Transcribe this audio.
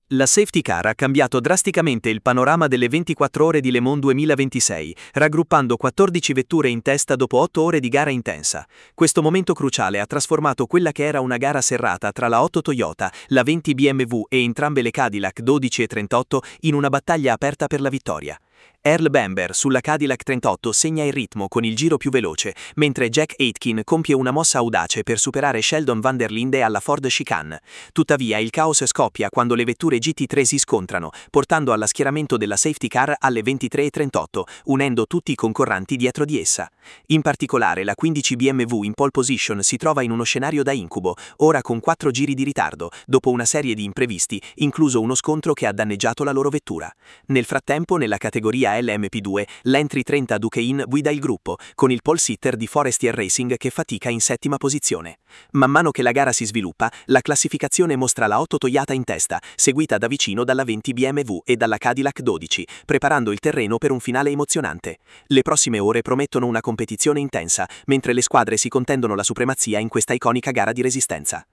La safety car ha cambiato drasticamente il panorama delle 24 ore di Le Mans 2026, raggruppando 14 vetture in testa dopo 8 ore di gara intensa. Questo momento cruciale ha trasformato quella che era una gara serrata tra la 8 Toyota, la 20 BMW e entrambe le Cadillac 12 e 38 in una battaglia aperta per la vittoria. Earl Bamber sulla Cadillac 38 segna il ritmo con il giro più veloce, mentre Jack Aitken compie una mossa audace per superare Sheldon van der Linde alla Ford Chicane. Tuttavia il caos scoppia quando le vetture GT3 si scontrano, portando alla schieramento della safety car alle 23:38, unendo tutti i concorrenti dietro di essa. In particolare la 15 BMW in pole position si trova in uno scenario da incubo, ora con 4 giri di ritardo, dopo una serie di imprevisti, incluso uno scontro che ha danneggiato la loro vettura. Nel frattempo, nella categoria LMP2, l'Entry 30 Duqueine guida il gruppo, con il pole sitter di Forestier Racing che fatica in settima posizione. Man mano che la gara si sviluppa, la classificazione mostra la 8 Toyota in testa, seguita da vicino dalla 20 BMW e dalla Cadillac 12, preparando il terreno per un finale emozionante. Le prossime ore promettono una competizione intensa, mentre le squadre si contendono la supremazia in questa iconica gara di resistenza.